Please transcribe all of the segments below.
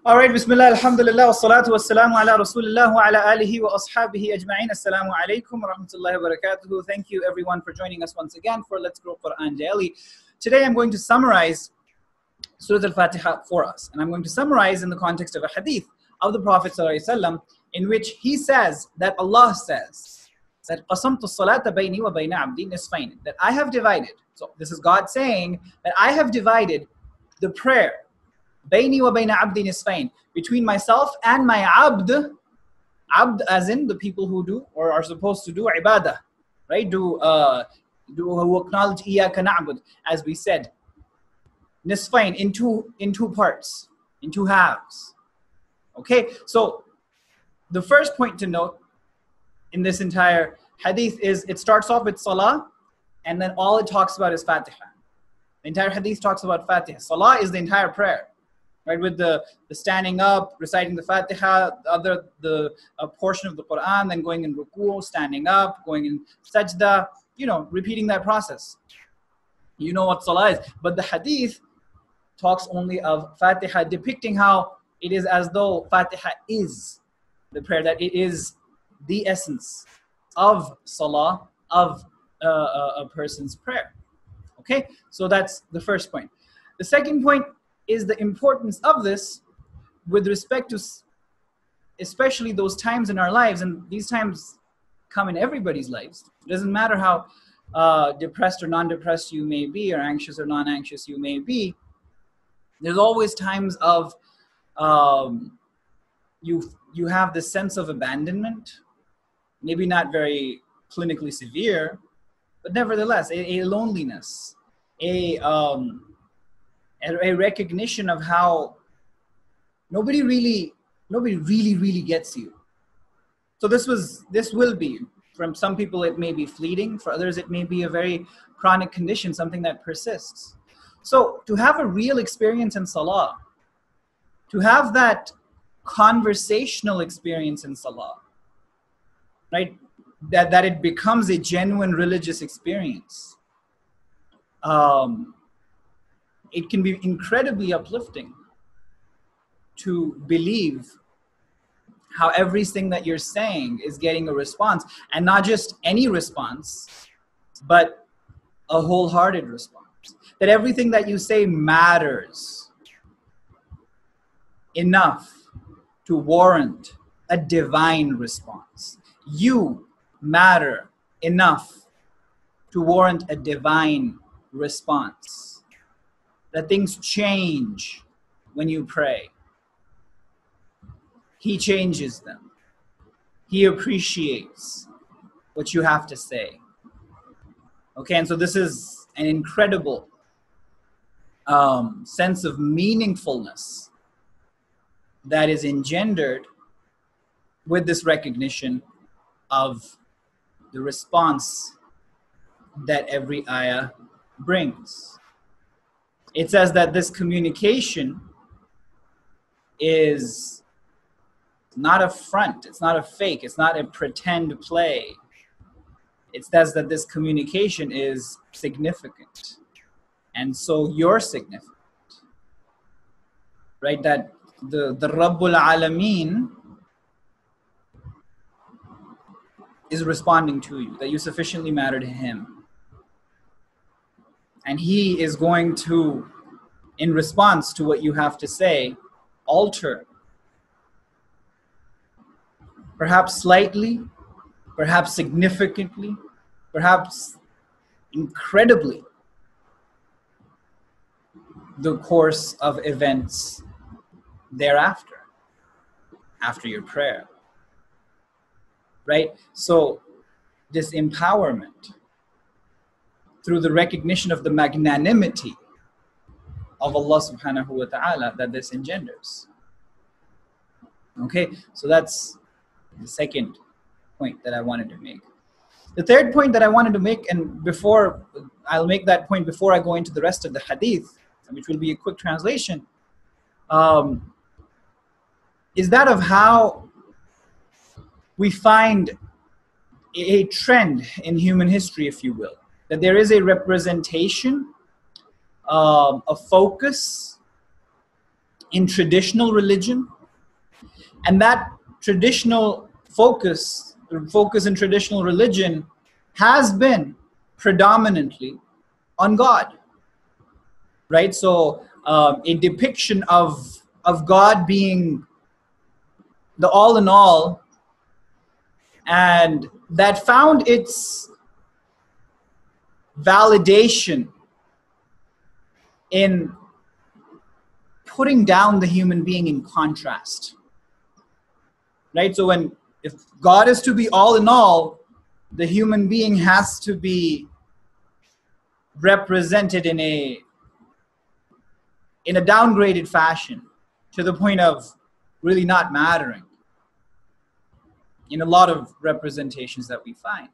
All right, Bismillah, Alhamdulillah, wassalatu wassalamu ala Rasulillah wa ala alihi wa ashabihi ajma'in. Assalamu alaikum wa rahmatullahi wa barakatuhu. Thank you everyone for joining us once again for Let's Grow Quran Daily. Today I'm going to summarize Surah Al-Fatiha for us. And I'm going to summarize in the context of a hadith of the Prophet ﷺ, in which he says that Allah says that قَسَمْتُ الصَّلَاةَ بَيْنِي وَبَيْنَ عَبْدِي نِصْفَيْنِ, that I have divided. So this is God saying that I have divided the prayer بَيْنِي وَبَيْنَ عَبْدِي نِصْفَيْنِ, between myself and my abd. Abd as in the people who do or are supposed to do ibadah, right? Who acknowledge إِيَّاكَ نَعْبُدُ, as we said. Nisfain, in two parts, in two halves. Okay, so the first point to note in this entire hadith is it starts off with salah, and then all it talks about is Fatiha. The entire hadith talks about Fatiha. Salah is the entire prayer, right? With the standing up, reciting the Fatiha, the portion of the Quran, then going in ruku, standing up, going in sajda, repeating that process. You know what salah is. But the hadith talks only of Fatiha, depicting how it is as though Fatiha is the prayer, that it is the essence of salah, of a person's prayer. Okay, so that's the first point. The second point is the importance of this with respect to especially those times in our lives, and these times come in everybody's lives. It doesn't matter how depressed or non-depressed you may be, or anxious or non-anxious you may be. There's always times of you have this sense of abandonment, maybe not very clinically severe, but nevertheless a loneliness, a recognition of how nobody really gets you. So this will be, from some people it may be fleeting, for others it may be a very chronic condition, something that persists. So to have a real experience in salah, to have that conversational experience in salah, right, that it becomes a genuine religious experience, it can be incredibly uplifting to believe how everything that you're saying is getting a response, and not just any response, but a wholehearted response. That everything that you say matters enough to warrant a divine response. You matter enough to warrant a divine response. That things change when you pray. He changes them. He appreciates what you have to say. Okay, and so this is an incredible sense of meaningfulness that is engendered with this recognition of the response that every ayah brings. It says that this communication is not a front, it's not a fake, it's not a pretend play. It says that this communication is significant. And so you're significant. Right? That the Rabbul Alameen is responding to you, that you sufficiently matter to him. And he is going to, in response to what you have to say, alter, perhaps slightly, perhaps significantly, perhaps incredibly, the course of events thereafter, after your prayer. Right? So this empowerment, through the recognition of the magnanimity of Allah subhanahu wa ta'ala, that this engenders. Okay, so that's the second point that I wanted to make. The third point that I wanted to make, and I'll make that point before I go into the rest of the hadith, which will be a quick translation, is that of how we find a trend in human history, if you will, that there is a representation, a focus in traditional religion, and that traditional focus in traditional religion has been predominantly on God, right? So a depiction of God being the all in all, and that found its validation in putting down the human being in contrast, right? So if God is to be all in all, the human being has to be represented in a downgraded fashion, to the point of really not mattering in a lot of representations that we find.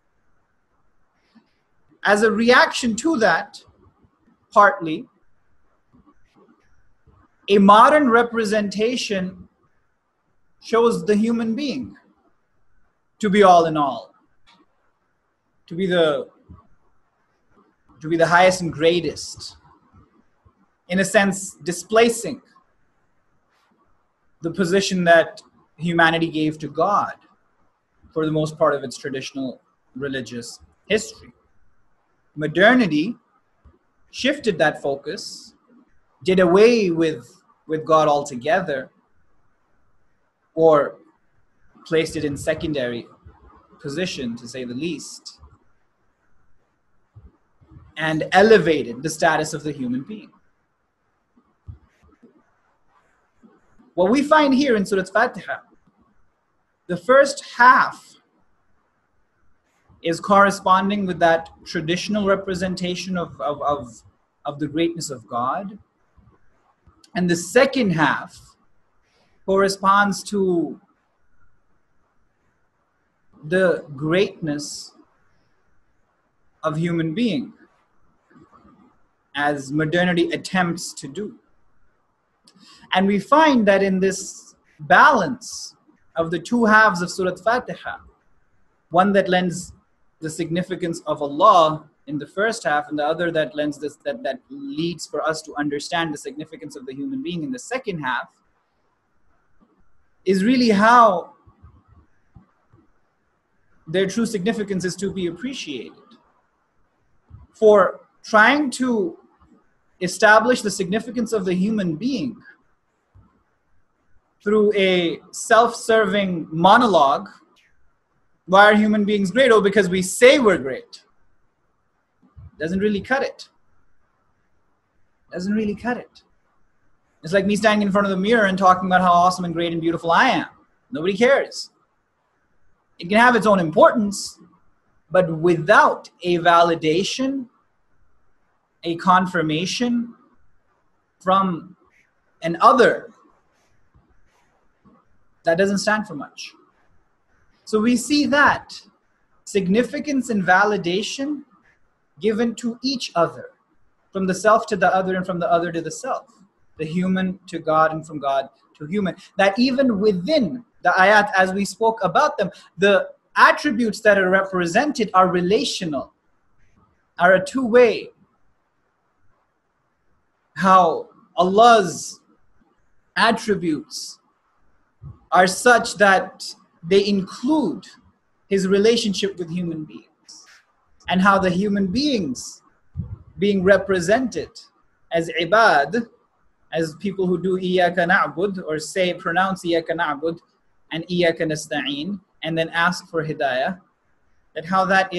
As a reaction to that, partly, a modern representation shows the human being to be all in all, to be the highest and greatest, in a sense displacing the position that humanity gave to God for the most part of its traditional religious history. Modernity shifted that focus, did away with God altogether, or placed it in secondary position, to say the least, and elevated the status of the human being. What we find here in Surah Fatiha, the first half is corresponding with that traditional representation of the greatness of God. And the second half corresponds to the greatness of human being, as modernity attempts to do. And we find that in this balance of the two halves of Surah Fatiha, one that lends the significance of Allah in the first half, and the other that lends this, that leads for us to understand the significance of the human being in the second half, is really how their true significance is to be appreciated. For trying to establish the significance of the human being through a self-serving monologue, why are human beings great? Oh, because we say we're great. Doesn't really cut it. Doesn't really cut it. It's like me standing in front of the mirror and talking about how awesome and great and beautiful I am. Nobody cares. It can have its own importance, but without a validation, a confirmation from an other, that doesn't stand for much. So we see that significance and validation given to each other, from the self to the other and from the other to the self, the human to God and from God to human. That even within the ayat, as we spoke about them, the attributes that are represented are relational, are a two-way. How Allah's attributes are such that they include His relationship with human beings, and how the human beings being represented as ibad, as people who do Iyaka na'bud, or pronounce Iyaka na'bud and Iyaka nasta'een, and then ask for hidayah, that how that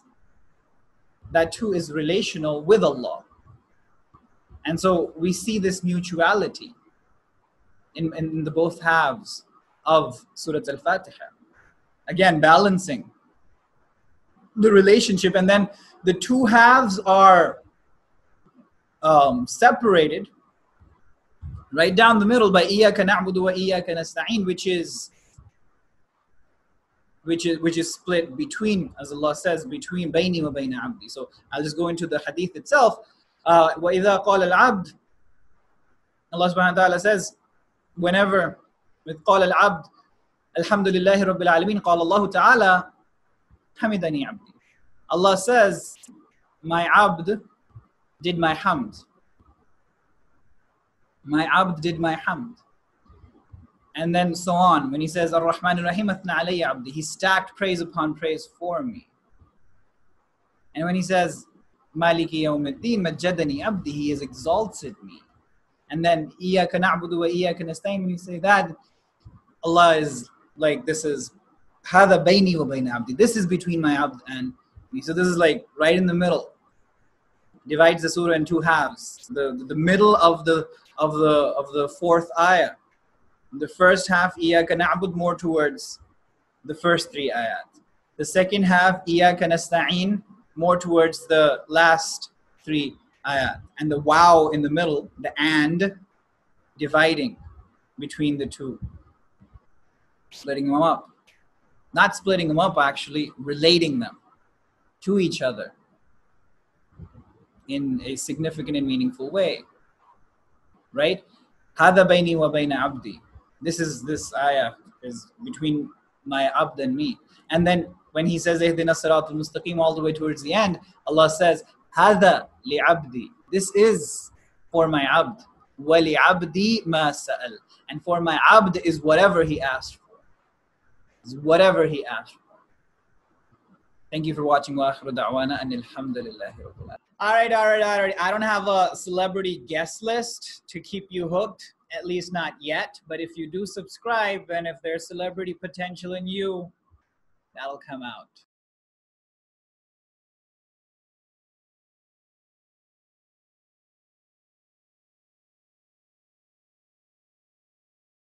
too is relational with Allah. And so we see this mutuality in the both halves of Surah Al-Fatiha. Again, balancing the relationship, and then the two halves are separated right down the middle by Iyaka na'budu wa Iyaka nasta'een, which is split between, as Allah says, between bayni wa bayna abdi. So I'll just go into the hadith itself. وَإِذَا قَالَ الْعَبْدُ, Allah subhanahu wa ta'ala says, whenever with قَالَ الْعَبْدُ الْحَمْدُ لِلَّهِ رَبِّ الْعَالَمِينَ قَالَ اللَّهُ تَعَالَى حَمِدَنِي عَبْدِي. Allah says, my abd did my hamd. My abd did my hamd. And then so on. When he says, Ar-Rahman Ar-Rahim athna alayya abdi, he stacked praise upon praise for me. And when he says, Maliki yawmiddin majjadani abdi, he has exalted me. And then, Iyaka na'budu wa iyaka nasta'in, when you say that, Allah is like, this is, Hada bayni wa bayna abdi. This is between my abd and me. So this is like right in the middle. Divides the surah in two halves. The middle of the fourth ayah. The first half, Iyaka na'bud, more towards the first three ayat. The second half, Iyaka nasta'in, more towards the last three ayat. And the wow in the middle, the and, dividing between the two. Splitting them up. Not splitting them up, actually, relating them to each other in a significant and meaningful way. Right? Hada bayni wa bayna abdi. This ayah is between my abd and me. And then when he says Ihdina siratal mustaqim all the way towards the end, Allah says, Hada li abdi. This is for my abd. Wa li abdi ma sa'al. And for my abd is whatever he asked for. Is whatever he asked for. Thank you for watching. Wa akhiru da'wana and alhamdulillahi rabbil alamin. All right. I don't have a celebrity guest list to keep you hooked, at least not yet. But if you do subscribe and if there's celebrity potential in you, that'll come out.